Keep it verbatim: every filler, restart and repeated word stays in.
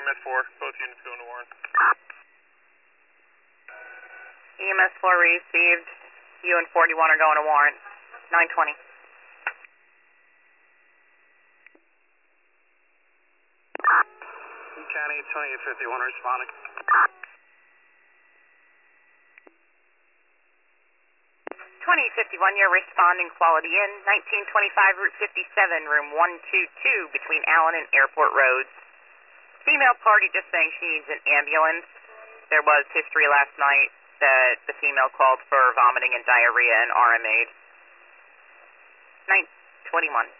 S four, both units going to Warren. E M S four received. You and forty-one are going to Warren. nine twenty. County twenty-eight fifty-one responding. twenty-eight fifty-one, you're responding quality in. nineteen twenty-five Route fifty-seven, room one two two, between Allen and Airport Roads. Female party just saying she needs an ambulance. There was history last night that the female called for vomiting and diarrhea and R M A'd. nine twenty-one.